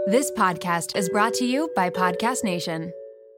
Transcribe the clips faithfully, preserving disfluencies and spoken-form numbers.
This podcast is brought to you by Podcast Nation.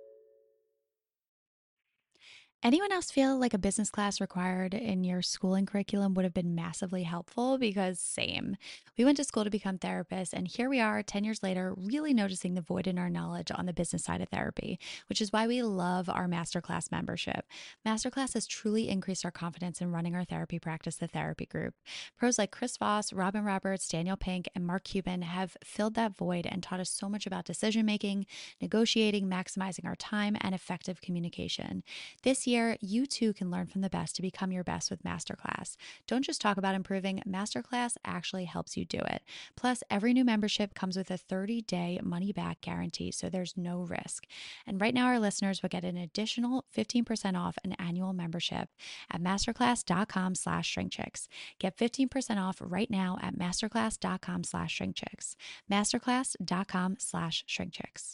Anyone else feel like a business class required in your schooling curriculum would have been massively helpful? Because same. We went to school to become therapists, and here we are ten years later, really noticing the void in our knowledge on the business side of therapy, which is why we love our Masterclass membership. Masterclass has truly increased our confidence in running our therapy practice, The Therapy Group. Pros like Chris Voss, Robin Roberts, Daniel Pink, and Mark Cuban have filled that void and taught us so much about decision-making, negotiating, maximizing our time, and effective communication. This year, you too can learn from the best to become your best with Masterclass. Don't just talk about improving, Masterclass actually helps you do it. Plus, every new membership comes with a thirty-day money-back guarantee, so there's no risk. And right now, our listeners will get an additional fifteen percent off an annual membership at masterclass.com slash shrinkchicks. Get fifteen percent off right now at masterclass.com slash shrinkchicks. Masterclass.com slash shrinkchicks.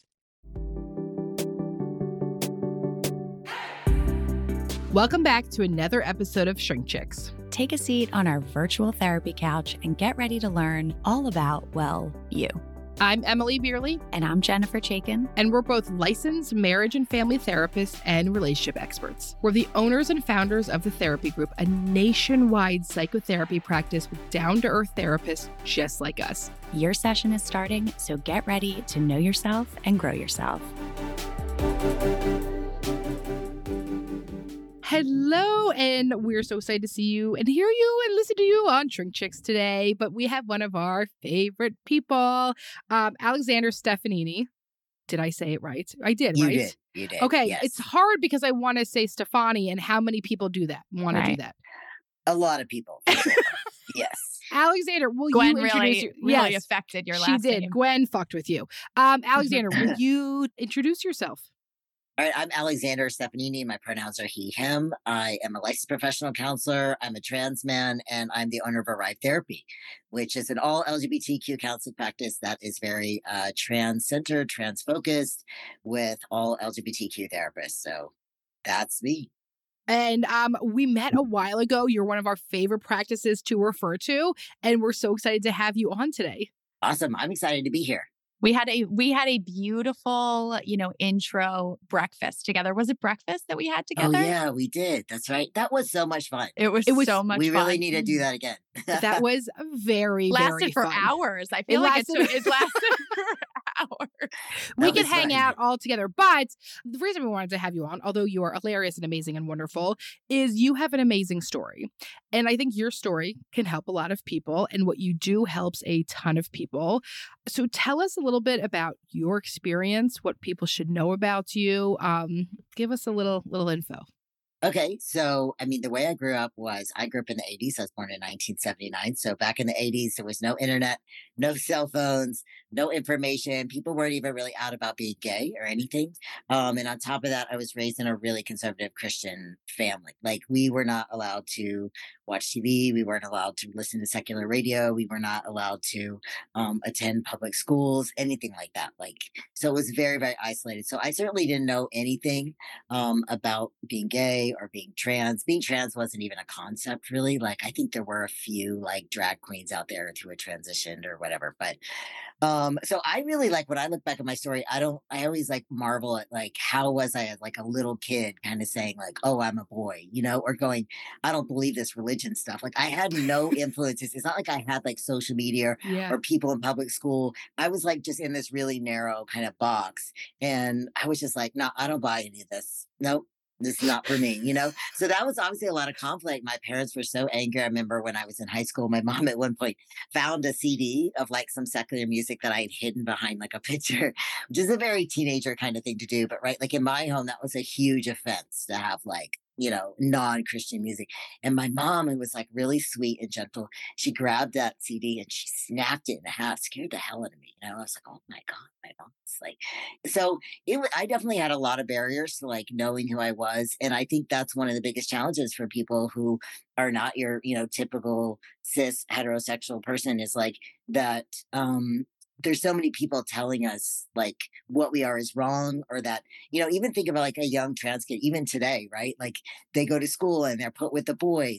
Welcome back to another episode of Shrink Chicks. Take a seat on our virtual therapy couch and get ready to learn all about, well, you. I'm Emily Beerley. And I'm Jennifer Chaikin. And we're both licensed marriage and family therapists and relationship experts. We're the owners and founders of The Therapy Group, a nationwide psychotherapy practice with down-to-earth therapists just like us. Your session is starting, so get ready to know yourself and grow yourself. Hello, and we're so excited to see you and hear you and listen to you on Shrink Chicks today. But we have one of our favorite people, um, Alexander Stefanini. Did I say it right? I did, you right? You did. You did. Okay, yes. It's hard because I want to say Stefani, and how many people do that? Want right. to do that? A lot of people. Yes. Alexander, will Gwen you really, introduce your, really yes, affected your she last did. name. Gwen fucked with you. Um, Alexander, will you introduce yourself? All right, I'm Alexander Stefanini. My pronouns are he, him. I am a licensed professional counselor. I'm a trans man, and I'm the owner of Arrive Therapy, which is an all L G B T Q counseling practice that is very uh, trans-centered, trans-focused, with all L G B T Q therapists. So that's me. And um, we met a while ago. You're one of our favorite practices to refer to, and we're so excited to have you on today. Awesome. I'm excited to be here. We had a we had a beautiful, you know, intro breakfast together. Was it breakfast that we had together? Oh, yeah, we did. That's right. That was so much fun. It was, It was- so much we fun. really need to do that again. That was very, lasted very for fun. hours. I feel It like lasted- it, took, it lasted for hours. We That could was hang fun. out all together. But the reason we wanted to have you on, although you are hilarious and amazing and wonderful, is you have an amazing story. And I think your story can help a lot of people. And what you do helps a ton of people. So tell us a little bit about your experience, what people should know about you. Um, give us a little little info. Okay, so I mean, the way I grew up was I grew up in the eighties. I was born in nineteen seventy-nine. So back in the eighties, there was no internet, no cell phones, no information. People weren't even really out about being gay or anything. Um, and on top of that, I was raised in a really conservative Christian family. Like, we were not allowed to watch T V. We weren't allowed to listen to secular radio. We were not allowed to um, attend public schools, anything like that. Like, so it was very, very isolated. So I certainly didn't know anything um, about being gay or being trans. Being trans wasn't even a concept, really. Like, I think there were a few like drag queens out there who had transitioned or whatever. But um, so I really, like, when I look back at my story, I don't, I always like marvel at like, how was I as like a little kid kind of saying like, oh, I'm a boy, you know, or going, I don't believe this religion stuff. Like, I had no influences. It's not like I had like social media Yeah. or people in public school. I was like just in this really narrow kind of box. And I was just like, no, I don't buy any of this. Nope. This is not for me, you know? So that was obviously a lot of conflict. My parents were so angry. I remember when I was in high school, my mom at one point found a C D of like some secular music that I had hidden behind like a picture, which is a very teenager kind of thing to do. But right, like in my home, that was a huge offense to have like, you know, non-Christian music. And my mom, who was like really sweet and gentle, she grabbed that C D and she snapped it in half, scared the hell out of me. You know, I was like, oh my God, my mom's like, so it, wa- I definitely had a lot of barriers to like knowing who I was. And I think that's one of the biggest challenges for people who are not your, you know, typical cis heterosexual person, is like that, um, there's so many people telling us like what we are is wrong, or that, you know, even think about like a young trans kid, even today, right? Like, they go to school and they're put with the boys.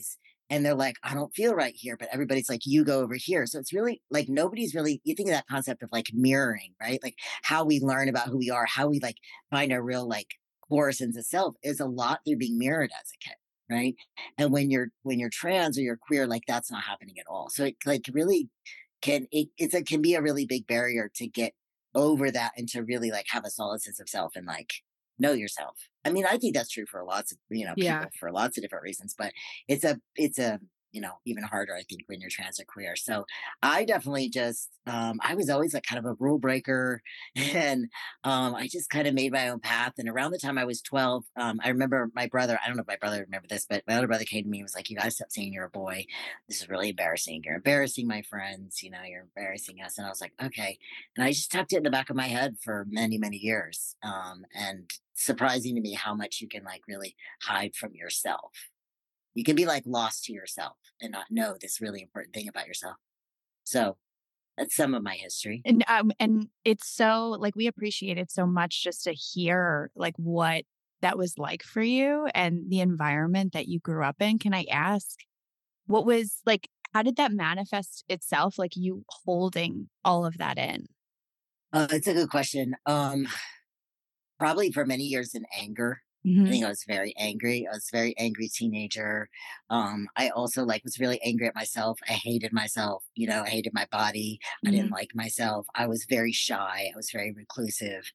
and they're like, I don't feel right here, but everybody's like, you go over here. So it's really like nobody's really, you think of that concept of like mirroring, right? Like how we learn about who we are, how we like find our real like core sense of self is a lot through being mirrored as a kid. Right. And when you're when you're trans or you're queer, like that's not happening at all. So it like really can it it's a can be a really big barrier to get over that and to really like have a solid sense of self and like know yourself. I mean, I think that's true for lots of, you know, Yeah. people for lots of different reasons, but it's a it's a you know, even harder, I think, when you're trans or queer. So I definitely just um I was always like kind of a rule breaker and um I just kind of made my own path. And around the time I was twelve, um I remember my brother, I don't know if my brother remember this, but my other brother came to me and was like, you gotta stop saying you're a boy. This is really embarrassing. You're embarrassing my friends, you know, you're embarrassing us. And I was like, okay. And I just tucked it in the back of my head for many, many years. Um and surprising to me how much you can like really hide from yourself. You can be like lost to yourself and not know this really important thing about yourself. So that's some of my history. And um and it's so like we appreciate it so much just to hear like what that was like for you and the environment that you grew up in. Can I ask what was like how did that manifest itself like you holding all of that in? Uh, it's a good question. Um, probably for many years in anger. I Mhm. think I was very angry. I was a very angry teenager. Um, I also like was really angry at myself. I hated myself. You know, I hated my body. I didn't Mhm. like myself. I was very shy. I was very reclusive.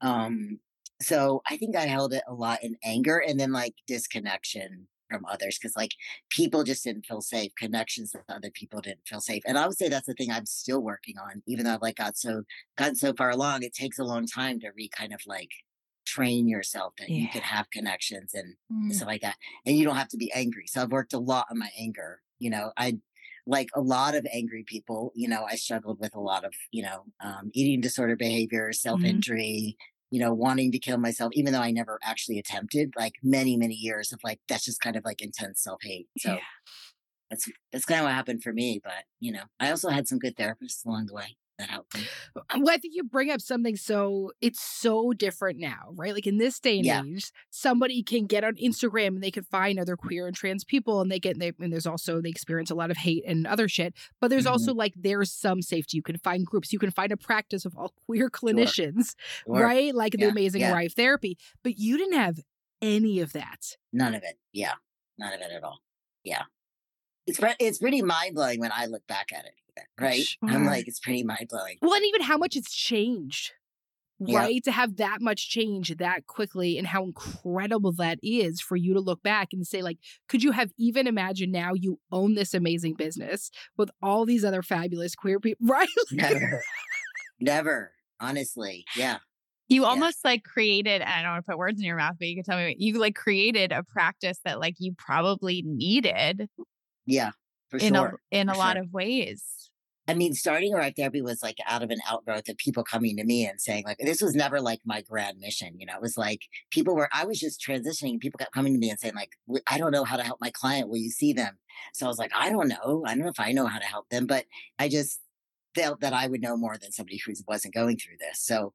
Um, so I think I held it a lot in anger and then like disconnection from others because like people just didn't feel safe. Connections with other people didn't feel safe. And I would say that's the thing I'm still working on, even though I've like got so gotten so far along. It takes a long time to re kind of like train yourself that you Yeah. can have connections and Mm. stuff like that. And you don't have to be angry. So I've worked a lot on my anger. You know, I like a lot of angry people, you know, I struggled with a lot of, you know, um, eating disorder behavior, self Mhm. injury, you know, wanting to kill myself, even though I never actually attempted, like many, many years of like, that's just kind of like intense self hate. Yeah. So that's, that's kind of what happened for me. But, you know, I also had some good therapists along the way that helped me. Well, I think you bring up something so it's so different now, right? Like in this day and Yeah. age, somebody can get on Instagram and they can find other queer and trans people, and they get they, and there's also they experience a lot of hate and other shit. But there's Mhm. also like there's some safety. You can find groups, you can find a practice of all queer Sure. clinicians, Sure. right? Like the Yeah. Amazing Yeah. Rife Therapy. But you didn't have any of that. None of it. Yeah. None of it at all. Yeah. It's pre- it's pretty mind blowing when I look back at it, right? I'm Sure. like, it's pretty mind blowing. Well, and even how much it's changed. Yeah. Right? To have that much change that quickly and how incredible that is for you to look back and say, like, could you have even imagined now you own this amazing business with all these other fabulous queer people, right? Never, never. Honestly, yeah, You yeah, almost like created, and I don't want to put words in your mouth, but you can tell me, you like created a practice that like you probably needed yeah, for in a sure, in for a lot sure. of ways. I mean, starting Arrive Therapy was like out of an outgrowth of people coming to me and saying, like, this was never like my grand mission. You know, it was like people were, I was just transitioning. People kept coming to me and saying, like, "W- I don't know how to help my client. Will you see them? So I was like, I don't know. I don't know if I know how to help them, but I just felt that I would know more than somebody who wasn't going through this. So,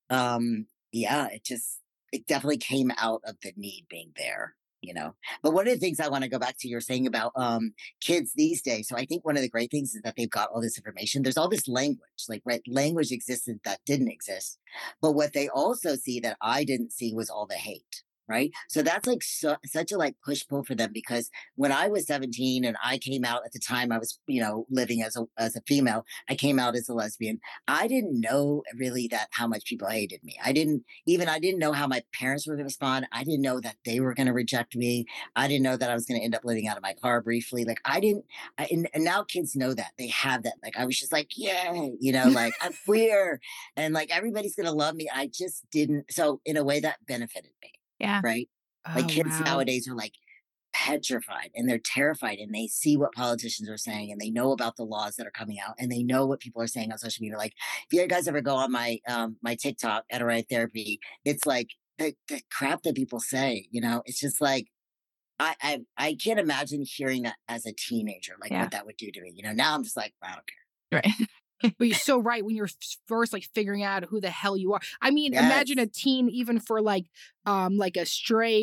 um, yeah, it just, it definitely came out of the need being there. You know, but one of the things I want to go back to you're saying about um, kids these days. So I think one of the great things is that they've got all this information. There's all this language, like right, language existed that didn't exist. But what they also see that I didn't see was all the hate. Right. So that's like su- such a like push pull for them because when I was seventeen and I came out at the time I was, you know, living as a as a female, I came out as a lesbian. I didn't know really that how much people hated me. I didn't even I didn't know how my parents were going to respond. I didn't know that they were going to reject me. I didn't know that I was going to end up living out of my car briefly. Like I didn't, I, and, and now kids know that they have that. Like I was just like, yeah, you know, like I'm queer and like everybody's going to love me. I just didn't. So in a way that benefited me, Yeah. right? Like Oh, kids wow. nowadays are like petrified and they're terrified and they see what politicians are saying and they know about the laws that are coming out and they know what people are saying on social media. Like if you guys ever go on my um my TikTok at Arrive Therapy, it's like the, the crap that people say, you know, it's just like I, I I can't imagine hearing that as a teenager, like Yeah. what that would do to me. You know, now I'm just like, I don't care. Right. But you're so right when you're f- first like figuring out who the hell you are. I mean, imagine a Yes. teen even for like um like a straight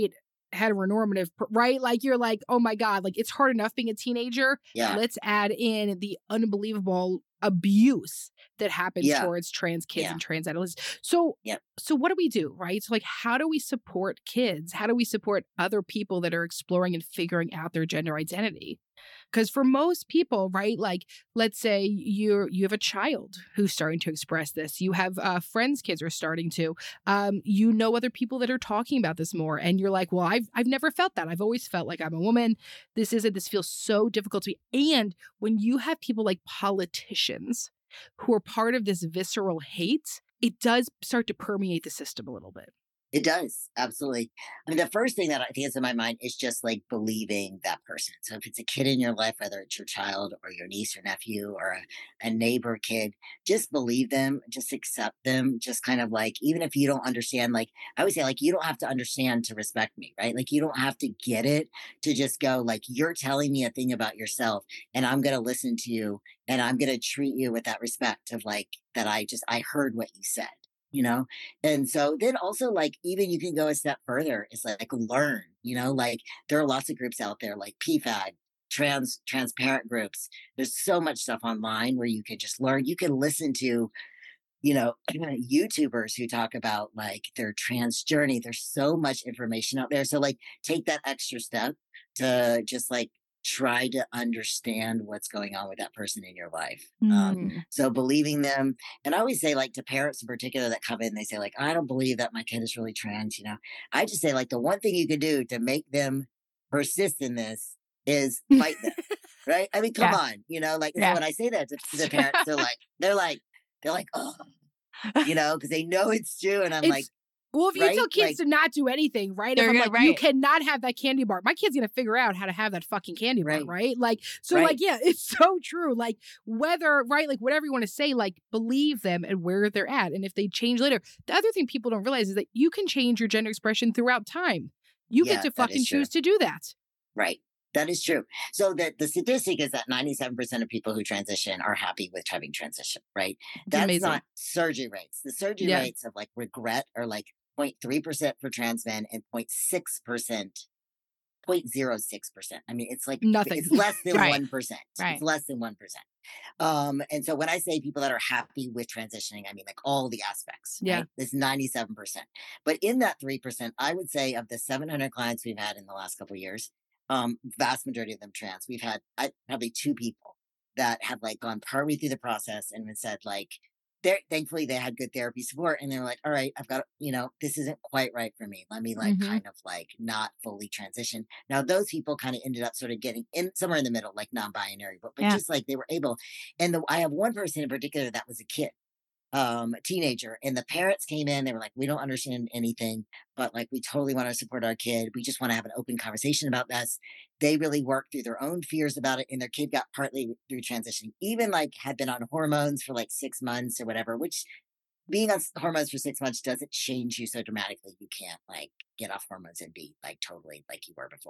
heteronormative, per- right? Like you're like, oh my God, like it's hard enough being a teenager. Yeah. Let's add in the unbelievable abuse that happens Yeah. towards trans kids Yeah. and trans adolescents. So, Yep. so what do we do, right? So like, how do we support kids? How do we support other people that are exploring and figuring out their gender identity? Because for most people, right, like let's say you're you have a child who's starting to express this. You have uh, friends' kids are starting to. Um, you know other people that are talking about this more, and you're like, well, I've I've never felt that. I've always felt like I'm a woman. This isn't. This feels so difficult to me. And when you have people like politicians who are part of this visceral hate, it does start to permeate the system a little bit. It does. Absolutely. I mean, the first thing that I think is in my mind is just like believing that person. So if it's a kid in your life, whether it's your child or your niece or nephew or a, a neighbor kid, just believe them, just accept them, just kind of like, even if you don't understand, like I would say, like, you don't have to understand to respect me, right? Like, you don't have to get it to just go, like, you're telling me a thing about yourself and I'm going to listen to you and I'm going to treat you with that respect of like, that I just, I heard what you said. You know, and so then also like even you can go a step further. It's like, like learn, you know, like there are lots of groups out there like P FAG, trans transparent groups. There's so much stuff online where you can just learn. You can listen to, you know, YouTubers who talk about like their trans journey. There's so much information out there. So like take that extra step to just like try to understand what's going on with that person in your life. Mm. Um, so believing them. And I always say like to parents in particular that come in, they say like, I don't believe that my kid is really trans, you know, I just say like the one thing you can do to make them persist in this is fight them. Right. I mean, come Yeah. on, you know, like Yeah. so when I say that to, to the parents, they're like, they're like, they're like, oh, you know, because they know it's true. And I'm It's like, well, if you right? tell kids Like- to not do anything, right? If They're I'm gonna- like, you right. cannot have that candy bar, my kid's gonna figure out how to have that fucking candy bar, Right. right? Like, so Right. like, yeah, it's so true. Like, whether, right, like whatever you want to say, like, believe them and where they're at. And if they change later, the other thing people don't realize is that you can change your gender expression throughout time. You Yeah, get to that fucking is true. choose to do that. Right. That is true. So that the statistic is that ninety-seven percent of people who transition are happy with having transition, right? That's amazing. not surgery rates. The surgery Yeah. rates of like regret are like zero point three percent for trans men and zero point six percent, zero point zero six percent. I mean, it's like Nothing. it's less than Right. one percent. Right. It's less than one percent. Um, and so when I say people that are happy with transitioning, I mean like all the aspects. Yeah. Right? It's ninety-seven percent. But in that three percent, I would say of the seven hundred clients we've had in the last couple of years, um, vast majority of them trans. We've had I, probably two people that have like gone partway through the process and have said like, they're thankfully they had good therapy support and they're like, all right, I've got, you know, this isn't quite right for me. Let me like Mhm. kind of like not fully transition. Now those people kind of ended up sort of getting in somewhere in the middle, like non-binary, but, but Yeah. just like they were able. And the, I have one person in particular that was a kid, um, a teenager, and the parents came in, they were like, we don't understand anything, but like we totally want to support our kid. We just want to have an open conversation about this. They really worked through their own fears about it, and their kid got partly through transitioning, even like had been on hormones for like six months or whatever, which being on s- hormones for six months doesn't change you so dramatically. You can't like get off hormones and be like totally like you were before.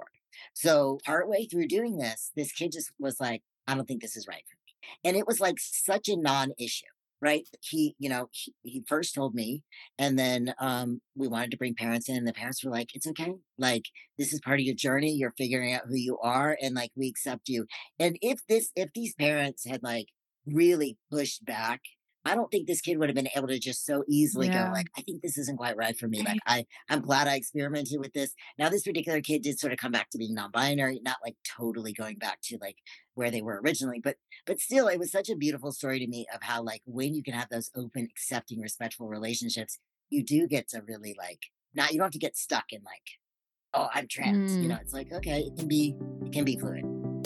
So partway through doing this, this kid just was like, I don't think this is right for me. And it was like such a non-issue. Right. He, you know, he, he first told me, and then um, we wanted to bring parents in, and the parents were like, it's okay. Like, this is part of your journey. You're figuring out who you are, and like, we accept you. And if this, if these parents had like really pushed back, I don't think this kid would have been able to just so easily Yeah. go like, I think this isn't quite right for me. Like, I, I'm glad I experimented with this. Now, this particular kid did sort of come back to being non-binary, not like totally going back to like where they were originally, but but still, it was such a beautiful story to me of how like when you can have those open, accepting, respectful relationships, you do get to really like not you don't have to get stuck in like, oh, I'm trans. You Mm. know, it's like okay, it can be it can be fluid.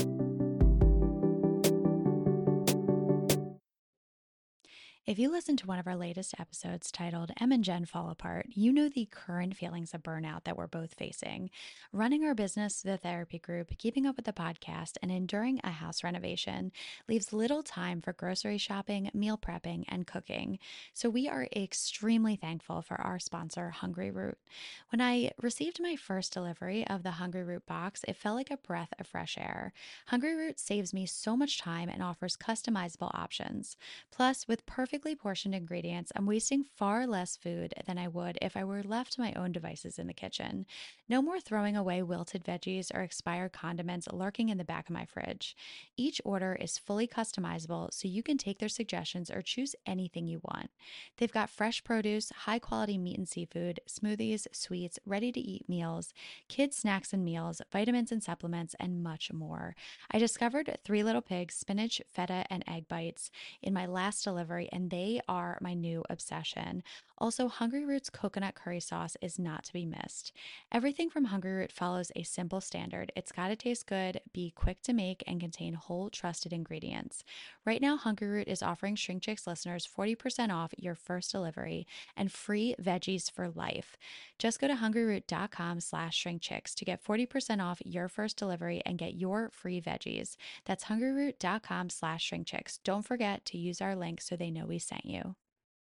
If you listen to one of our latest episodes titled Em and Jen Fall Apart, you know the current feelings of burnout that we're both facing. Running our business, the therapy group, keeping up with the podcast, and enduring a house renovation leaves little time for grocery shopping, meal prepping, and cooking. So we are extremely thankful for our sponsor, Hungry Root. When I received my first delivery of the Hungry Root box, it felt like a breath of fresh air. Hungry Root saves me so much time and offers customizable options. Plus, with perfect perfectly portioned ingredients, I'm wasting far less food than I would if I were left to my own devices in the kitchen. No more throwing away wilted veggies or expired condiments lurking in the back of my fridge. Each order is fully customizable, so you can take their suggestions or choose anything you want. They've got fresh produce, high quality meat and seafood, smoothies, sweets, ready to eat meals, kids' snacks and meals, vitamins and supplements, and much more. I discovered Three Little Pigs spinach, feta, and egg bites in my last delivery, and they are my new obsession. Also, Hungry Roots coconut curry sauce is not to be missed. Everything from Hungry Root follows a simple standard. It's got to taste good, be quick to make, and contain whole, trusted ingredients. Right now, Hungry Root is offering Shrink Chicks listeners forty percent off your first delivery and free veggies for life. Just go to hungryroot.com slash shrinkchicks to get forty percent off your first delivery and get your free veggies. That's hungryroot.com slash shrinkchicks. Don't forget to use our link so they know we sent you.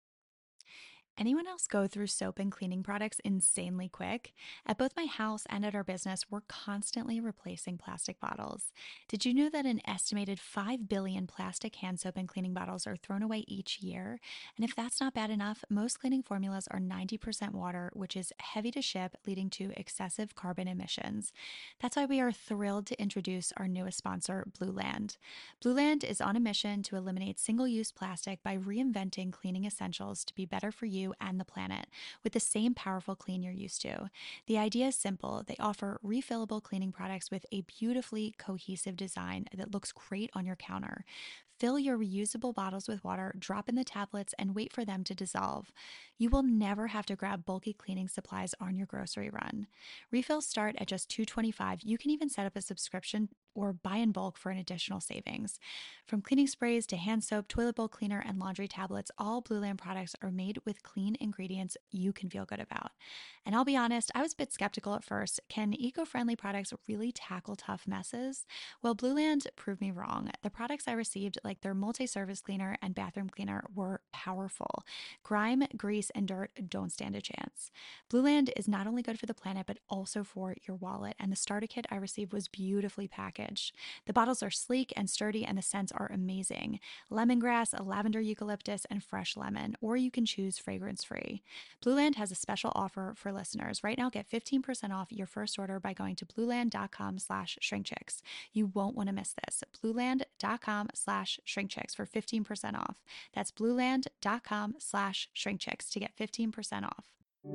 Anyone else go through soap and cleaning products insanely quick? At both my house and at our business, we're constantly replacing plastic bottles. Did you know that an estimated five billion plastic hand soap and cleaning bottles are thrown away each year? And if that's not bad enough, most cleaning formulas are ninety percent water, which is heavy to ship, leading to excessive carbon emissions. That's why we are thrilled to introduce our newest sponsor, Blueland. Blueland is on a mission to eliminate single-use plastic by reinventing cleaning essentials to be better for you and the planet with the same powerful clean you're used to. The idea is simple. They offer refillable cleaning products with a beautifully cohesive design that looks great on your counter. Fill your reusable bottles with water, drop in the tablets, and wait for them to dissolve. You will never have to grab bulky cleaning supplies on your grocery run. Refills start at just two dollars and twenty-five cents. You can even set up a subscription or buy in bulk for an additional savings. From cleaning sprays to hand soap, toilet bowl cleaner, and laundry tablets, all Blueland products are made with clean ingredients you can feel good about. And I'll be honest, I was a bit skeptical at first. Can eco-friendly products really tackle tough messes? Well, Blueland proved me wrong. The products I received, like their multi-surface cleaner and bathroom cleaner, were powerful. Grime, grease, and dirt don't stand a chance. Blueland is not only good for the planet, but also for your wallet. And the starter kit I received was beautifully packaged. The bottles are sleek and sturdy, and the scents are amazing. Lemongrass, lavender eucalyptus, and fresh lemon, or you can choose fragrance-free. Blueland has a special offer for listeners. Right now, get fifteen percent off your first order by going to blueland.com slash shrinkchicks. You won't want to miss this. blueland.com slash shrinkchicks for fifteen percent off. That's blueland.com slash shrinkchicks to get fifteen percent off.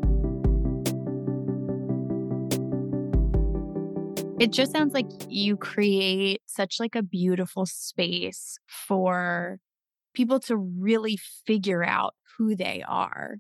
It just sounds like you create such like a beautiful space for people to really figure out who they are.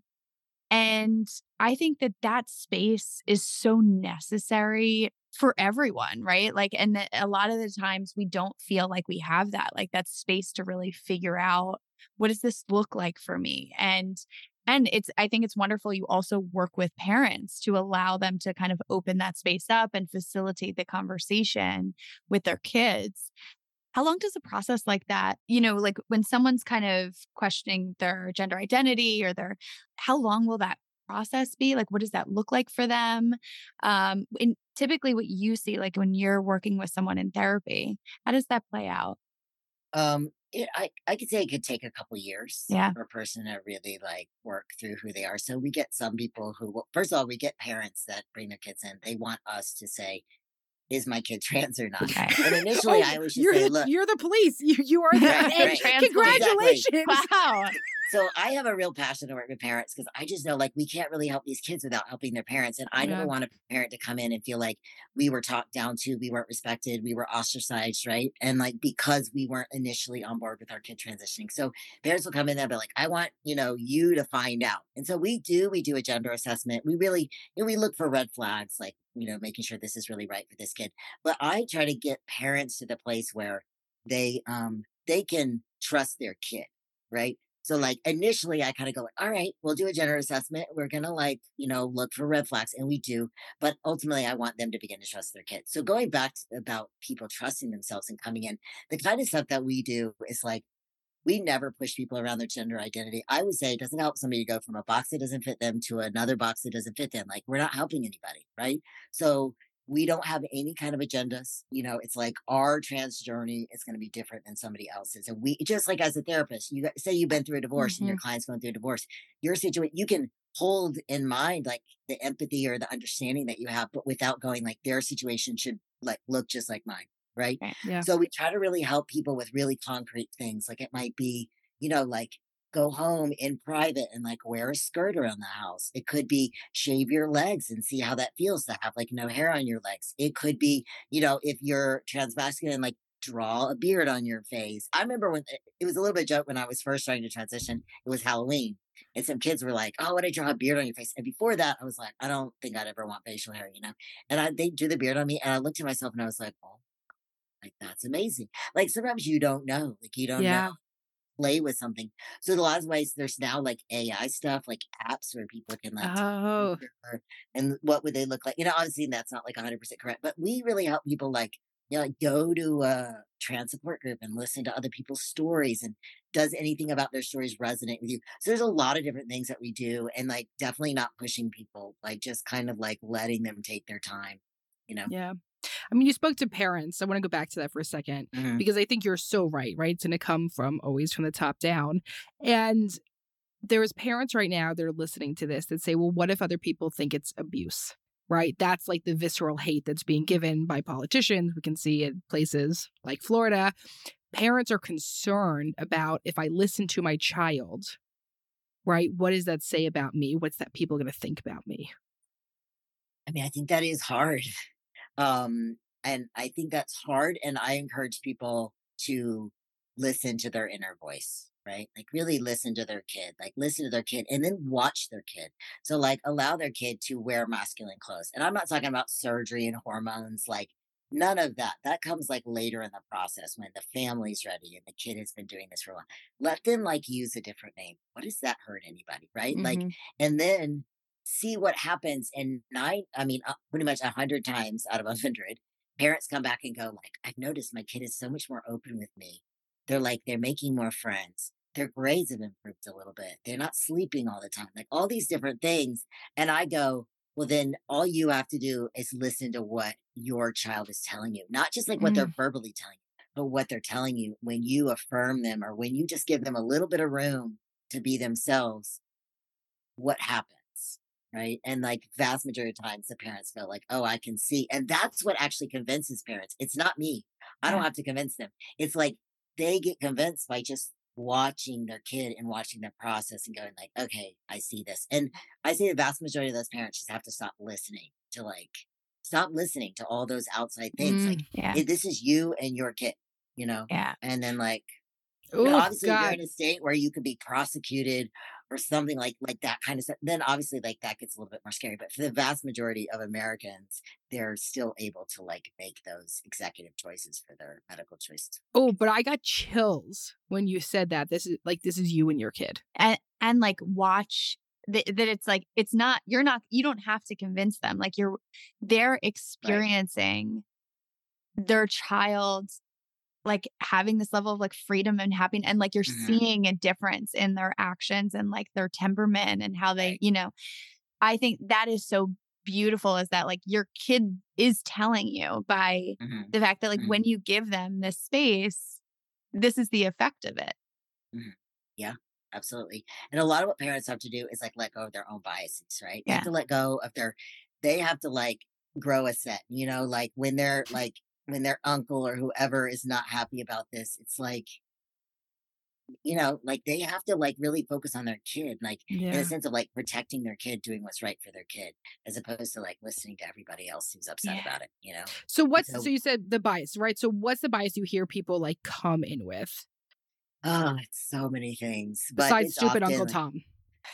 And I think that that space is so necessary for everyone, right? Like, and that a lot of the times we don't feel like we have that, like that space to really figure out, what does this look like for me? And and it's, I think it's wonderful. You also work with parents to allow them to kind of open that space up and facilitate the conversation with their kids. How long does a process like that, you know, like when someone's kind of questioning their gender identity or their, how long will that process be? Like, what does that look like for them? Um, and typically what you see, like when you're working with someone in therapy, how does that play out? Um, it, I I could say it could take a couple years Yeah. for a person to really like work through who they are. So we get some people who, well, first of all, we get parents that bring their kids in. They want us to say, "Is my kid trans or not?" Okay. And initially, Oh, I always just you're say, the, "Look, you're the police. You you are the Right, and right. Trans police. congratulations. Wow. So I have a real passion to work with parents because I just know like we can't really help these kids without helping their parents. And I Yeah. never want a parent to come in and feel like we were talked down to, we weren't respected, we were ostracized, right? And like because we weren't initially on board with our kid transitioning. So parents will come in there and be like, I want, you know, you to find out. And so we do, we do a gender assessment. We really, you know, we look for red flags, like, you know, making sure this is really right for this kid. But I try to get parents to the place where they um they can trust their kid, right? So like initially I kind of go like, all right, we'll do a gender assessment. We're going to like, you know, look for red flags, and we do. But ultimately I want them to begin to trust their kids. So going back to, about people trusting themselves and coming in, the kind of stuff that we do is like, we never push people around their gender identity. I would say it doesn't help somebody to go from a box that doesn't fit them to another box that doesn't fit them. Like we're not helping anybody, right? So we don't have any kind of agendas. You know, it's like our trans journey is going to be different than somebody else's. And we, just like as a therapist, you got- say you've been through a divorce and your Mhm. client's going through a divorce, your situation, you can hold in mind like the empathy or the understanding that you have, but without going like their situation should like look just like mine. Right. Right. Yeah. So we try to really help people with really concrete things. Like it might be, you know, like go home in private and like wear a skirt around the house. It could be shave your legs and see how that feels to have like no hair on your legs. It could be, you know, if you're transmasculine, like draw a beard on your face. I remember when it it was a little bit of a joke when I was first trying to transition, it was Halloween. And some kids were like, "Oh, would I draw a beard on your face?" And before that, I was like, "I don't think I'd ever want facial hair," you know. And I, they drew the beard on me, and I looked at myself, and I was like, "Oh, like that's amazing." Like sometimes you don't know, like you don't Yeah. know play with something. So in a lot of ways, there's now like A I stuff, like apps where people can like take a Oh, picture and what would they look like? You know, obviously that's not like one hundred percent correct, but we really help people like, you know, like go to a trans support group and listen to other people's stories and does anything about their stories resonate with you? So there's a lot of different things that we do and like definitely not pushing people, like just kind of like letting them take their time, you know? yeah. I mean, you spoke to parents. I want to go back to that for a second Mhm. because I think you're so right, right? It's going to come from always from the top down. And there's parents right now that are listening to this that say, well, what if other people think it's abuse, right? That's like the visceral hate that's being given by politicians. We can see it places like Florida. Parents are concerned about if I listen to my child, right? What does that say about me? What's that people going to think about me? I mean, I think that is hard. Um, and I think that's hard. And I encourage people to listen to their inner voice, right? Like really listen to their kid, like listen to their kid and then watch their kid. So like allow their kid to wear masculine clothes. And I'm not talking about surgery and hormones, like none of that. That comes like later in the process when the family's ready and the kid has been doing this for a while. Let them like use a different name. What does that hurt anybody? Right. Like, Mm-hmm. and then see what happens. And nine, I mean, uh, pretty much a hundred times out of a hundred, parents come back and go like, I've noticed my kid is so much more open with me. They're like, they're making more friends. Their grades have improved a little bit. They're not sleeping all the time, like all these different things. And I go, well, then all you have to do is listen to what your child is telling you, not just like what they're verbally telling you, but what they're telling you when you affirm them or when you just give them a little bit of room to be themselves. What happens? Right. And like vast majority of times the parents go like, oh, I can see. And that's what actually convinces parents. It's not me. I don't Yeah. have to convince them. It's like they get convinced by just watching their kid and watching their process and going like, okay, I see this. And I say the vast majority of those parents just have to stop listening to like, stop listening to all those outside things. Like, Yeah. hey, this is you and your kid, you know? Yeah. And then like, you know, Oh, obviously, if you're God. in a state where you could be prosecuted or something like like that kind of stuff, then obviously, like that gets a little bit more scary. But for the vast majority of Americans, they're still able to like make those executive choices for their medical choices. Oh, but I got chills when you said that. This is like, this is you and your kid. And and like watch that, that it's like it's not you're not you don't have to convince them. Like you're they're experiencing their child's like having this level of like freedom and happiness and like you're Mhm. seeing a difference in their actions and like their temperament and how they, Right. you know, I think that is so beautiful is that like your kid is telling you by Mhm. the fact that like Mhm. when you give them this space, this is the effect of it. Mhm. Yeah, absolutely. And a lot of what parents have to do is like let go of their own biases, right? They have Yeah. to let go of their, they have to like grow a set, you know, like when they're like, when their uncle or whoever is not happy about this, it's like, you know, like they have to like really focus on their kid, like in Yeah. a sense of like protecting their kid, doing what's right for their kid, as opposed to like listening to everybody else who's upset Yeah. about it, you know? So what's, So, so you said the bias, right? So what's the bias you hear people like come in with oh, it's so many things, but besides it's stupid Uncle often, Tom?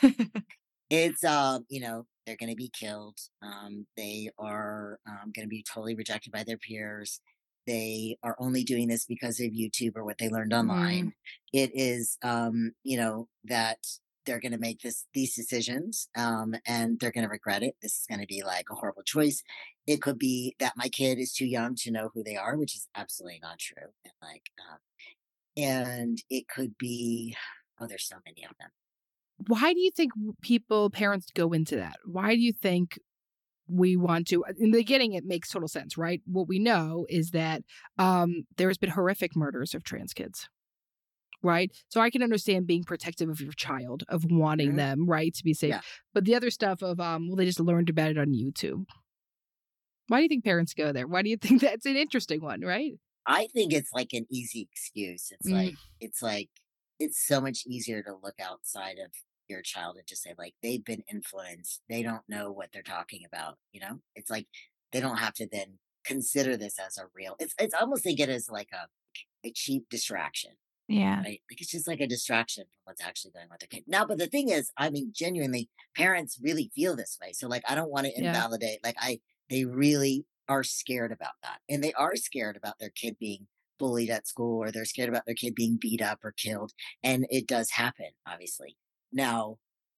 it's, um, you know, they're going to be killed. Um, they are um, going to be totally rejected by their peers. They are only doing this because of YouTube or what they learned Mm. online. It is, um, you know, that they're going to make this these decisions um, and they're going to regret it. This is going to be like a horrible choice. It could be that my kid is too young to know who they are, which is absolutely not true. And like, um, and it could be, oh, there's so many of them. Why do you think w- people, parents go into that? Why do you think we want to, in the beginning, it makes total sense, right? What we know is that um, there's been horrific murders of trans kids, right? So I can understand being protective of your child, of wanting Mhm. them, right, to be safe. Yeah. But the other stuff of, um, well, they just learned about it on YouTube. Why do you think parents go there? Why do you think that's an interesting one, right? I think it's like an easy excuse. It's Mm. like it's like it's so much easier to look outside of your child and just say like they've been influenced. They don't know what they're talking about, you know? It's like they don't have to then consider this as a real. It's it's almost think it as like a a cheap distraction, Yeah. right? Like it's just like a distraction from what's actually going on with their kid. Now, but the thing is, I mean, genuinely, parents really feel this way. So like I don't want to Yeah. invalidate, like I they really are scared about that. And they are scared about their kid being bullied at school or they're scared about their kid being beat up or killed. And it does happen, obviously. Now,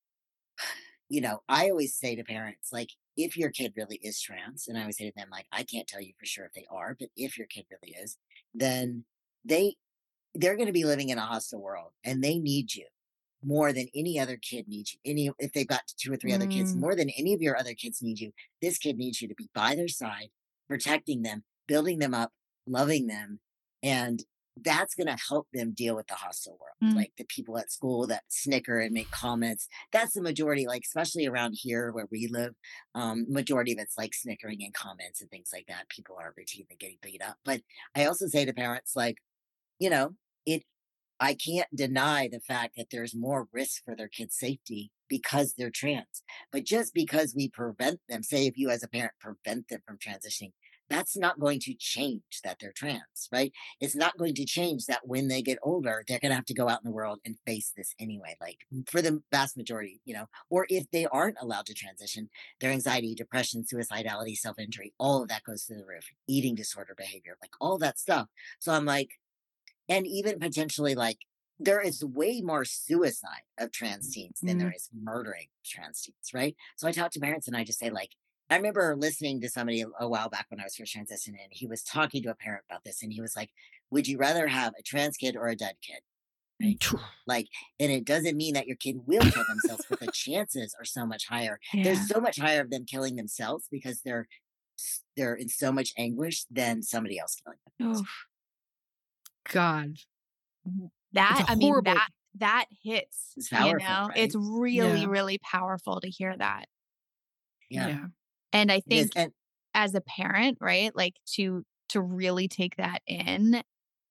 you know, I always say to parents, like, if your kid really is trans, and I always say to them, like, I can't tell you for sure if they are, but if your kid really is, then they they're going to be living in a hostile world and they need you more than any other kid needs you. Any if they've got two or three other kids, Mm. more than any of your other kids need you, this kid needs you to be by their side, protecting them, building them up, loving them, and that's going to help them deal with the hostile world. Mm. Like the people at school that snicker and make comments. That's the majority, like especially around here where we live. Um, majority of it's like snickering and comments and things like that. People are routinely getting beat up. But I also say to parents, like, you know, it I can't deny the fact that there's more risk for their kids' safety because they're trans. But just because we prevent them, say if you as a parent prevent them from transitioning, that's not going to change that they're trans, right? It's not going to change that when they get older, they're going to have to go out in the world and face this anyway. Like for the vast majority, you know, or if they aren't allowed to transition, their anxiety, depression, suicidality, self injury, all of that goes through the roof, eating disorder behavior, like all that stuff. So I'm like, and even potentially like there is way more suicide of trans teens than there is murdering of trans teens, right? So I talk to parents and I just say like, I remember listening to somebody a, a while back when I was first transitioning, and he was talking to a parent about this, and he was like, "Would you rather have a trans kid or a dead kid?" Right? Like, and it doesn't mean that your kid will kill themselves, but the chances are so much higher. Yeah. There's so much higher of them killing themselves because they're they're in so much anguish than somebody else killing themselves. Oof. God. That It's a I mean horrible- that that hits. It's You powerful, know, right? it's really Yeah. really powerful to hear that. Yeah. And I It is, think and as a parent, right, like to to really take that in,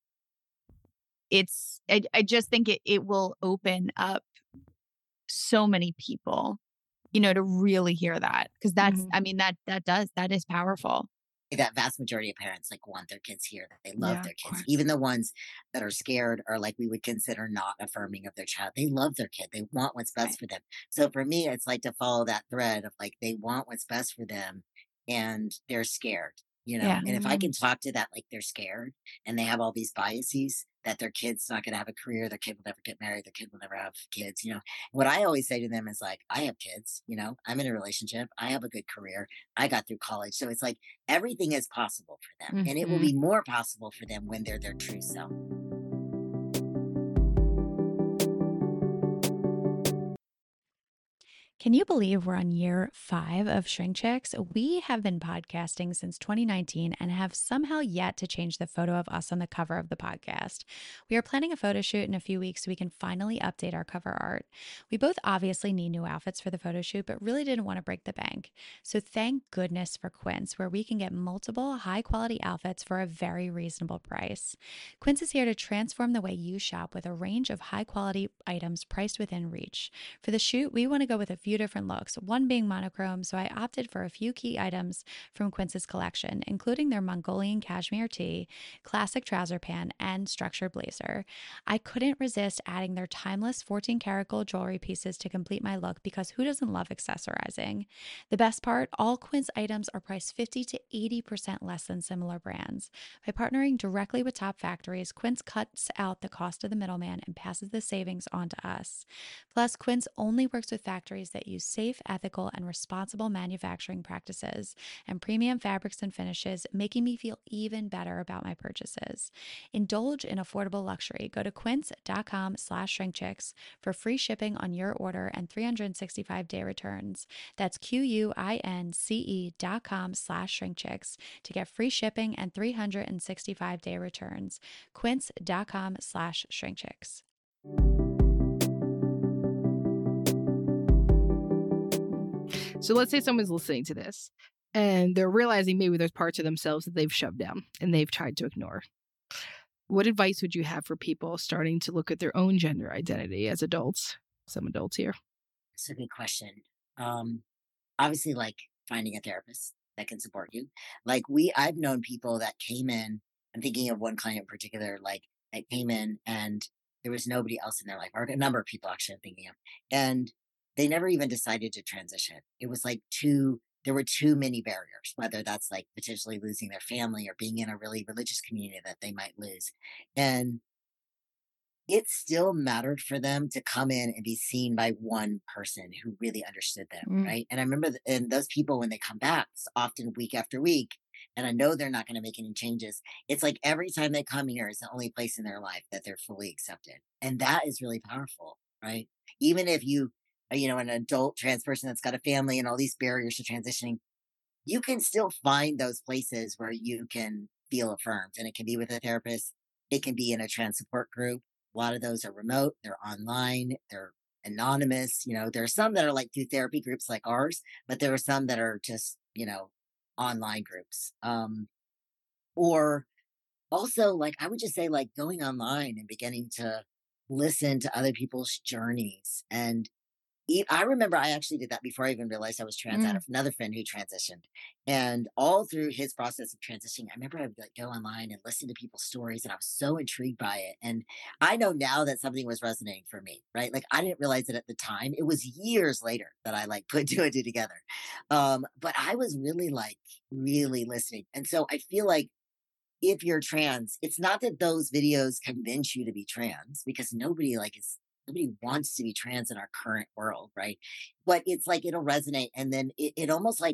it's I, I just think it it will open up so many people, you know, to really hear that, because that's Mhm. I mean that that does that is powerful. that vast majority of parents like want their kids here, that they love Yeah, their of kids, course. even the ones that are scared or like we would consider not affirming of their child. They love their kid, they want what's best Right. for them. So for me, it's like to follow that thread of like they want what's best for them and they're scared, you know. Yeah. And if I can talk to that, like they're scared and they have all these biases that their kid's not going to have a career, their kid will never get married, their kid will never have kids, you know. What I always say to them is like, I have kids, you know, I'm in a relationship, I have a good career, I got through college. So it's like everything is possible for them. And it will Mhm. be more possible for them when they're their true self. Can you believe we're on year five of Shrink Chicks? We have been podcasting since twenty nineteen and have somehow yet to change the photo of us on the cover of the podcast. We are planning a photo shoot in a few weeks so we can finally update our cover art. We both obviously need new outfits for the photo shoot, but really didn't want to break the bank. So thank goodness for Quince, where we can get multiple high quality outfits for a very reasonable price. Quince is here to transform the way you shop with a range of high quality items priced within reach. For the shoot, we want to go with a few different looks, one being monochrome, so I opted for a few key items from Quince's collection, including their Mongolian cashmere tee, classic trouser pant, and structured blazer. I couldn't resist adding their timeless fourteen karat gold jewelry pieces to complete my look because who doesn't love accessorizing? The best part, all Quince items are priced fifty to eighty percent less than similar brands. By partnering directly with top factories, Quince cuts out the cost of the middleman and passes the savings on to us. Plus, Quince only works with factories that that use safe, ethical, and responsible manufacturing practices and premium fabrics and finishes, making me feel even better about my purchases. Indulge in affordable luxury. Go to quince.com slash shrinkchicks for free shipping on your order and three hundred sixty-five day returns. That's Q-U-I-N-C-E dot com slash shrinkchicks to get free shipping and three hundred sixty-five day returns. Quince.com slash shrinkchicks. So let's say someone's listening to this and they're realizing maybe there's parts of themselves that they've shoved down and they've tried to ignore. What advice would you have for people starting to look at their own gender identity as adults? Some adults here. That's a good question. Um, obviously, like finding a therapist that can support you. Like we, I've known people that came in. I'm thinking of one client in particular, like that came in and there was nobody else in their life, or a number of people actually I'm thinking of, and they never even decided to transition. It was like too. There were too many barriers, whether that's like potentially losing their family or being in a really religious community that they might lose, and it still mattered for them to come in and be seen by one person who really understood them, Mm. right? And I remember, th- and those people, when they come back, it's often week after week, and I know they're not going to make any changes. It's like every time they come here is the only place in their life that they're fully accepted. And that is really powerful, right? Even if you, are, you know, an adult trans person that's got a family and all these barriers to transitioning, you can still find those places where you can feel affirmed. And it can be with a therapist, it can be in a trans support group. A lot of those are remote, they're online, they're anonymous. You know, there are some that are like through therapy groups like ours, but there are some that are just, you know, online groups. Um, or also, like, I would just say, like, going online and beginning to listen to other people's journeys. And e- I remember I actually did that before I even realized I was trans. I had Mm. another friend who transitioned. And all through his process of transitioning, I remember I would like go online and listen to people's stories, and I was so intrigued by it. And I know now that something was resonating for me, right? Like I didn't realize it at the time. It was years later that I like put two and two together. Um, but I was really like really listening. And so I feel like if you're trans, it's not that those videos convince you to be trans, because nobody like is nobody wants to be trans in our current world, right? But it's like it'll resonate, and then it, it almost like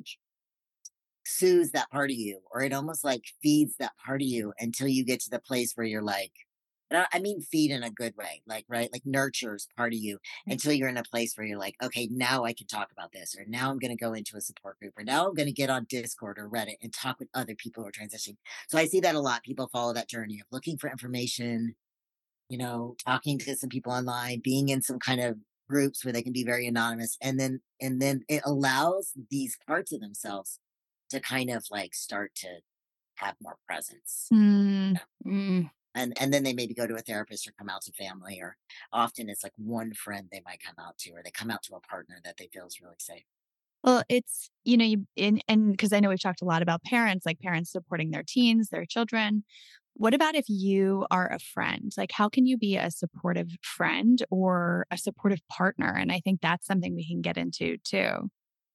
soothes that part of you, or it almost like feeds that part of you until you get to the place where you're like, and I I mean feed in a good way, like right, like nurtures part of you until you're in a place where you're like, okay, now I can talk about this, or now I'm going to go into a support group, or now I'm going to get on Discord or Reddit and talk with other people who are transitioning. So I see that a lot. People follow that journey of looking for information, you know, talking to some people online, being in some kind of groups where they can be very anonymous, and then and then it allows these parts of themselves to kind of like start to have more presence. Mm. Mm. And and then they maybe go to a therapist or come out to family, or often it's like one friend they might come out to, or they come out to a partner that they feel is really safe. Well, it's, you know, you in and because I know we've talked a lot about parents, like parents supporting their teens, their children. What about if you are a friend? Like, how can you be a supportive friend or a supportive partner? And I think that's something we can get into too.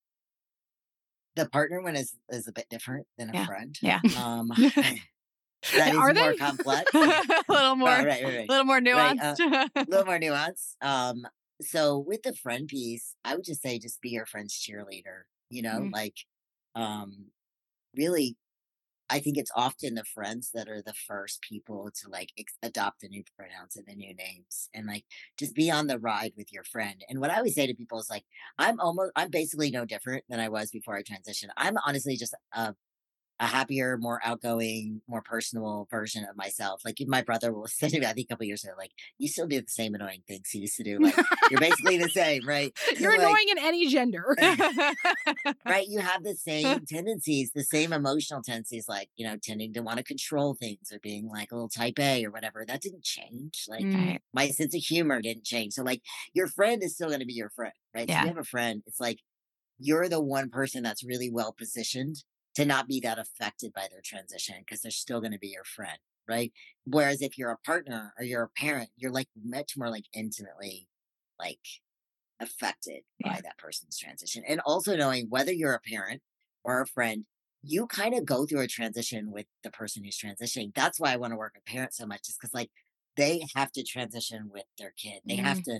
The partner one is is a bit different than a Yeah. friend. Yeah. Um that is Are more they? complex. a little more, Right, right, right, a right. little more Right, nuanced. a little more nuance. Um, so with the friend piece, I would just say just be your friend's cheerleader, you know, Mm. like um really I think it's often the friends that are the first people to like ex- adopt the new pronouns and the new names, and like just be on the ride with your friend. And what I always say to people is like, I'm almost, I'm basically no different than I was before I transitioned. I'm honestly just a a happier, more outgoing, more personal version of myself. Like my brother will say to me, I think a couple years ago, like, you still do the same annoying things you used to do. Like you're basically the same, right? You're Like, annoying in any gender. right, you have the same tendencies, the same emotional tendencies, like, you know, tending to want to control things or being like a little type A or whatever. That didn't change. Like Mm. Right. my sense of humor didn't change. So like your friend is still going to be your friend, right? So Yeah. you have a friend. It's like you're the one person that's really well positioned to not be that affected by their transition, because they're still going to be your friend, right? Whereas if you're a partner or you're a parent, you're like much more like intimately like affected Yeah. by that person's transition. And also knowing whether you're a parent or a friend, you kind of go through a transition with the person who's transitioning. That's why I want to work with parents so much, is because like they have to transition with their kid. They have Mm. to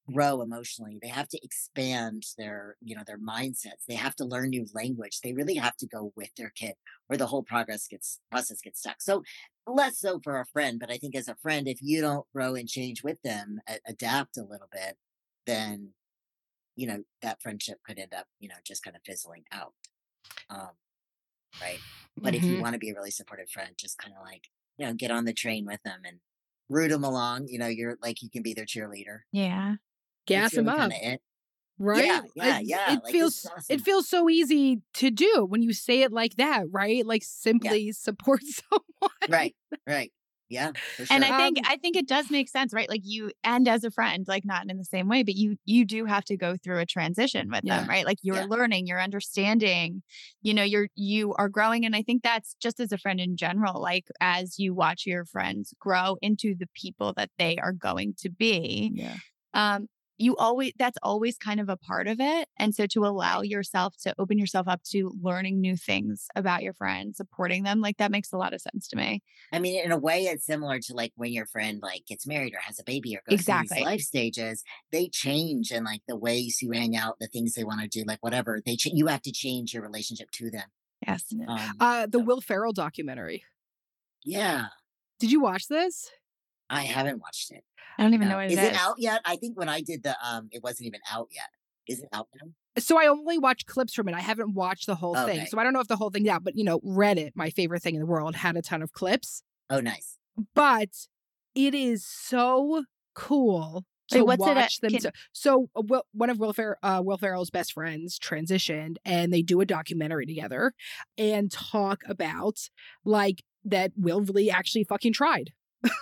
grow emotionally. They have to expand their, you know, their mindsets. They have to learn new language. They really have to go with their kid or the whole progress gets process gets stuck. So less so for a friend, but I think as a friend, if you don't grow and change with them, a- adapt a little bit, then, you know, that friendship could end up, you know, just kind of fizzling out. Um, right. But if you Mhm. want to be a really supportive friend, just kind of like, you know, get on the train with them and root them along. You know, you're like, you can be their cheerleader. Yeah. It's Gas him really up. kind of it. Right? Yeah, yeah, It, yeah. it Like this is feels it awesome. feels so easy to do when you say it like that, right? Like Yeah, simply support someone. right, right. Yeah, for And I sure. think Um, I think it does make sense, right? Like you and as a friend, like not in the same way, but you you do have to go through a transition with them, yeah. right? Like you're Yeah, learning, you're understanding, you know, you're you are growing. And I think that's just as a friend in general, like as you watch your friends grow into the people that they are going to be, Yeah. um, you always that's always kind of a part of it. And so to allow right. yourself to open yourself up to learning new things about your friends, supporting them, like that makes a lot of sense to me. I mean, in a way, it's similar to like when your friend like gets married or has a baby or goes through these Exactly. life stages. They change and like the ways you hang out, the things they want to do, like whatever. They ch- you have to change your relationship to them. Yes. Yeah. Um, Uh the so Will Ferrell documentary. yeah, Did you watch this? I haven't watched it. I don't even know No, what it is it is. out yet? I think when I did the um, it wasn't even out yet. Is it out now? So I only watched clips from it. I haven't watched the whole thing. Okay. So I don't know if the whole thing's out, but you know, Reddit, my favorite thing in the world, had a ton of clips. Oh, nice. But it is so cool to Wait, what's it at? watch them. Can, So, so uh, Will, one of Will, Fer- uh, Will Ferrell's best friends transitioned, and they do a documentary together and talk about like that Will really actually fucking tried.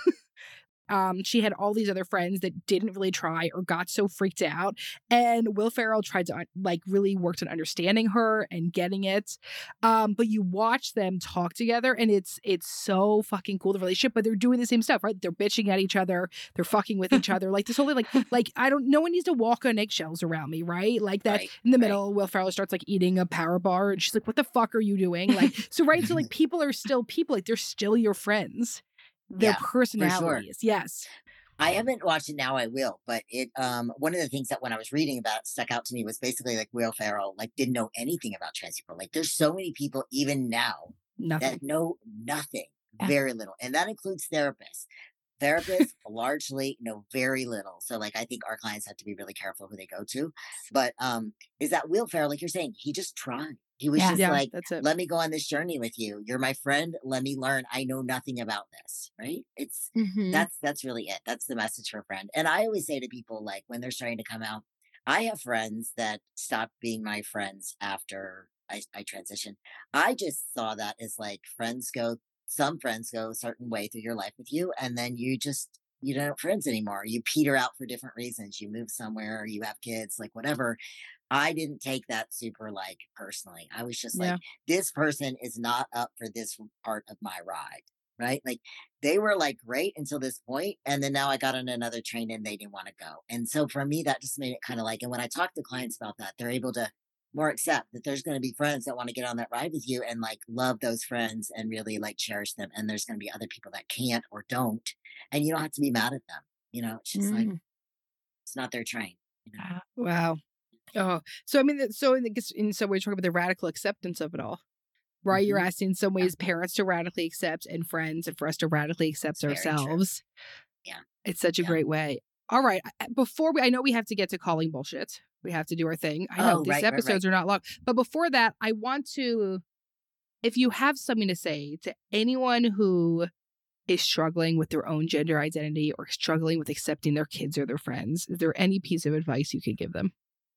Um, she had all these other friends that didn't really try or got so freaked out. And Will Ferrell tried to like really worked on understanding her and getting it. Um, but you watch them talk together and it's it's so fucking cool, the relationship, but they're doing the same stuff, right? They're bitching at each other, they're fucking with each other. Like this whole thing, like, like I don't no one needs to walk on eggshells around me, right? Like that Right. in the Right. middle, Will Ferrell starts like eating a power bar and she's like, what the fuck are you doing? Like, so right, so like people are still people, like they're still your friends. Their Yeah, for sure. personalities, yes. I haven't watched it now. I will, but it um one of the things that when I was reading about it stuck out to me was basically like Will Ferrell like didn't know anything about trans people. Like there's so many people even now Nothing. that know nothing, Yeah. very little, and that includes therapists. Therapists largely know very little. So like I think our clients have to be really careful who they go to. But um is that Will Ferrell, like you're saying, he just tried. He was Yeah. just Yeah, like, that's it. let me go on this journey with you. You're my friend. Let me learn. I know nothing about this. Right. It's Mhm. that's that's really it. That's the message for a friend. And I always say to people like when they're starting to come out, I have friends that stopped being my friends after I, I transitioned. I just saw that as like friends go some friends go a certain way through your life with you, and then you just you don't have friends anymore. You peter out for different reasons. You move somewhere, or you have kids, like whatever. I didn't take that super like personally. I was just like, Yeah. this person is not up for this part of my ride. Right. Like they were like great until this point, And then now I got on another train and they didn't want to go. And so for me, that just made it kind of like, and when I talk to clients about that, they're able to more accept that there's going to be friends that want to get on that ride with you and like love those friends and really like cherish them. And there's going to be other people that can't or don't. And you don't have to be mad at them. You know, it's just like, Mm. it's not their train. You know? Wow. Wow. Oh, so I mean, that- so in, the, in some ways, talking about the radical acceptance of it all, right? You're Mhm. asking in some ways parents to radically accept and friends and for us to radically accept It's very true. ourselves. Yeah. It's such a Yeah. great way. All right. I- Before we, I know we have to get to calling bullshit. We have to do our thing. I know Oh, these right, right, episodes are not long, but before that, I want to, if you have something to say to anyone who is struggling with their own gender identity or struggling with accepting their kids or their friends, is there any piece of advice you could give them?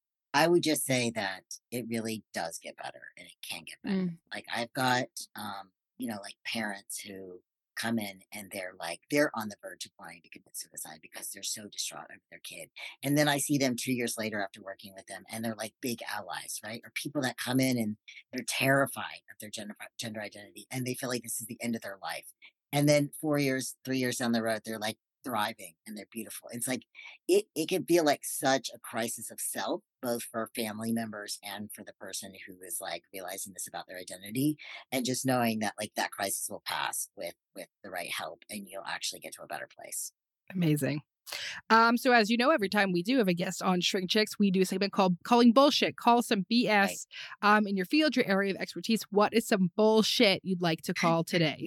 I would just say that it really does get better and it can get better. Mm. Like I've got, um, you know, like parents who come in and they're like, they're on the verge of wanting to commit suicide because they're so distraught over their kid. And then I see them two years later after working with them and they're like big allies, right? Or people that come in and they're terrified of their gender, gender identity and they feel like this is the end of their life. And then four years, three years down the road, they're like thriving and they're beautiful. It's like, it, it can feel like such a crisis of self, both for family members and for the person who is like realizing this about their identity, and just knowing that like that crisis will pass with with the right help and you'll actually get to a better place. Amazing. Um, so as you know, every time we do have a guest on Shrink Chicks, we do a segment called Calling Bullshit. Call some B S right. um, in your field, your area of expertise. What is some bullshit you'd like to call today?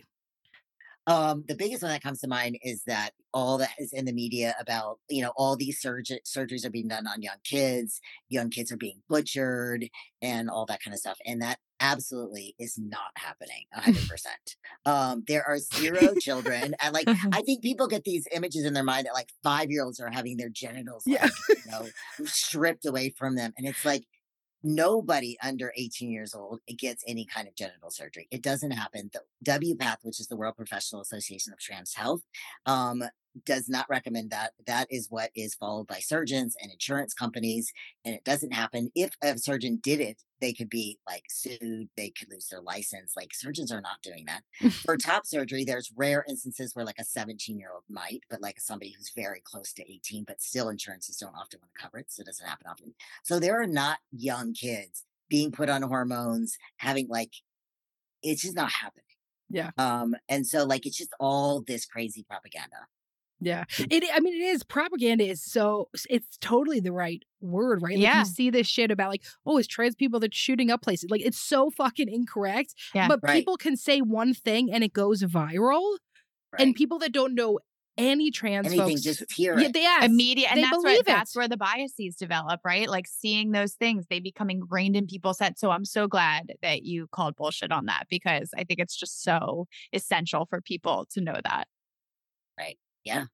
Um, the biggest one that comes to mind is that all that is in the media about, you know, all these surg- surgeries are being done on young kids, young kids are being butchered and all that kind of stuff. And that absolutely is not happening one hundred percent. um, there are zero children. And like, I think people get these images in their mind that like five-year-olds are having their genitals, like, yeah. you know, stripped away from them. And it's like, nobody under eighteen years old gets any kind of genital surgery. It doesn't happen. The W PATH, which is the World Professional Association of Trans Health, um, does not recommend that. That is what is followed by surgeons and insurance companies, and it doesn't happen. If a surgeon did it, they could be like sued. They could lose their license. Like surgeons are not doing that. For top surgery, there's rare instances where like a seventeen-year-old might, but like somebody who's very close to eighteen, but still insurances don't often want to cover it, so it doesn't happen often. So there are not young kids being put on hormones, having like, it's just not happening. Yeah. Um, and so like it's just all this crazy propaganda. Yeah. It, I mean, it is. Propaganda is so, it's totally the right word, right? Like yeah. you see this shit about like, oh, it's trans people that's shooting up places. Like it's so fucking incorrect. Yeah. But right. people can say one thing and it goes viral. Right. And people that don't know any trans Anything, folks just hear yeah, it. they yes, immediate, and they that's believe where it. that's where the biases develop, right? Like seeing those things, they become ingrained in people's heads. So I'm so glad that you called bullshit on that because I think it's just so essential for people to know that. Right. Yeah.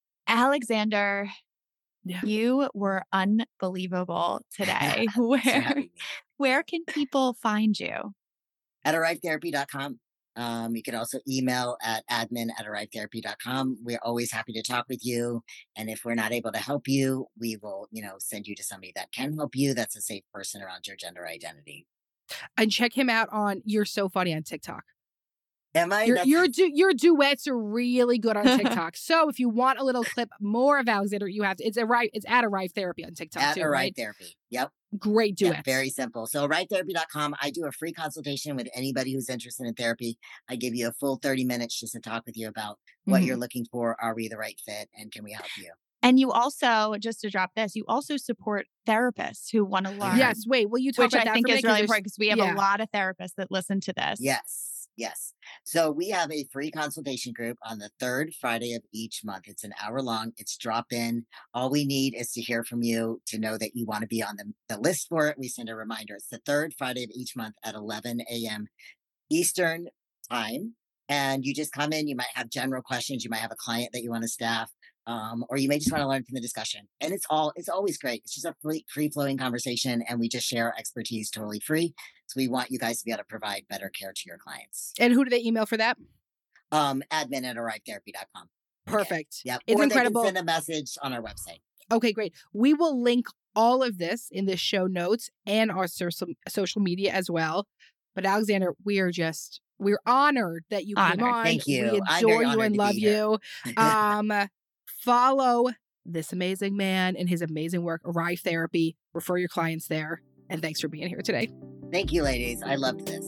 Alexander, yeah. you were unbelievable today. where where can people find you? At arrive therapy dot com. Um, you can also email at admin at arrive therapy dot com. We're always happy to talk with you. And if we're not able to help you, we will, you know, send you to somebody that can help you. That's a safe person around your gender identity. And check him out on You're So Funny on TikTok. Am I? Your your, du- your duets are really good on TikTok. So if you want a little clip more of Alexander, you have to. It's arrive. It's at Arrive Therapy on TikTok at too, Arrive right? Therapy. Yep. Great duets. Yeah, very simple. So arrive therapy dot com. I do a free consultation with anybody who's interested in therapy. I give you a full thirty minutes just to talk with you about what mm-hmm. you're looking for. Are we the right fit? And can we help you? And you also, just to drop this, you also support therapists who want to learn. Yes. Wait, will you talk which about I that think for is me? really important because we have yeah. a lot of therapists that listen to this. Yes. Yes. So we have a free consultation group on the third Friday of each month. It's an hour long. It's drop in. All we need is to hear from you to know that you want to be on the, the list for it. We send a reminder. It's the third Friday of each month at eleven a.m. Eastern time. And you just come in. You might have general questions. You might have a client that you want to staff. Um, or you may just want to learn from the discussion. And it's all, it's always great. It's just a free, free flowing conversation. And we just share our expertise totally free. So we want you guys to be able to provide better care to your clients. And who do they email for that? Um, admin at arrive therapy dot com. Perfect. Yep. It's or incredible. They can send a message on our website. Okay, great. We will link all of this in the show notes and our social, social media as well. But Alexander, we are just, we're honored that you honored. came on. Thank you. We adore you and love you. Um, follow this amazing man and his amazing work, Arrive Therapy. Refer your clients there. And thanks for being here today. Thank you, ladies. I loved this.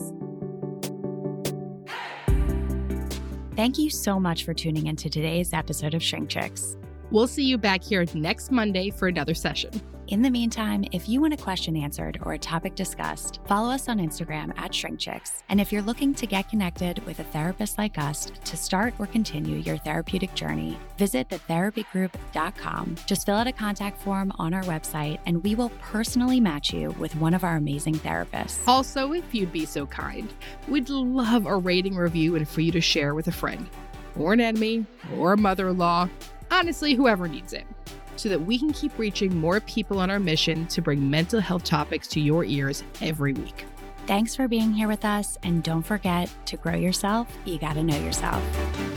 Thank you so much for tuning into today's episode of Shrink Chicks. We'll see you back here next Monday for another session. In the meantime, if you want a question answered or a topic discussed, follow us on Instagram at Shrink Chicks. And if you're looking to get connected with a therapist like us to start or continue your therapeutic journey, visit the therapy group dot com. Just fill out a contact form on our website, and we will personally match you with one of our amazing therapists. Also, if you'd be so kind, we'd love a rating, review, and for you to share with a friend, or an enemy, or a mother-in-law. Honestly, whoever needs it, so that we can keep reaching more people on our mission to bring mental health topics to your ears every week. Thanks for being here with us, and don't forget to grow yourself. You gotta know yourself.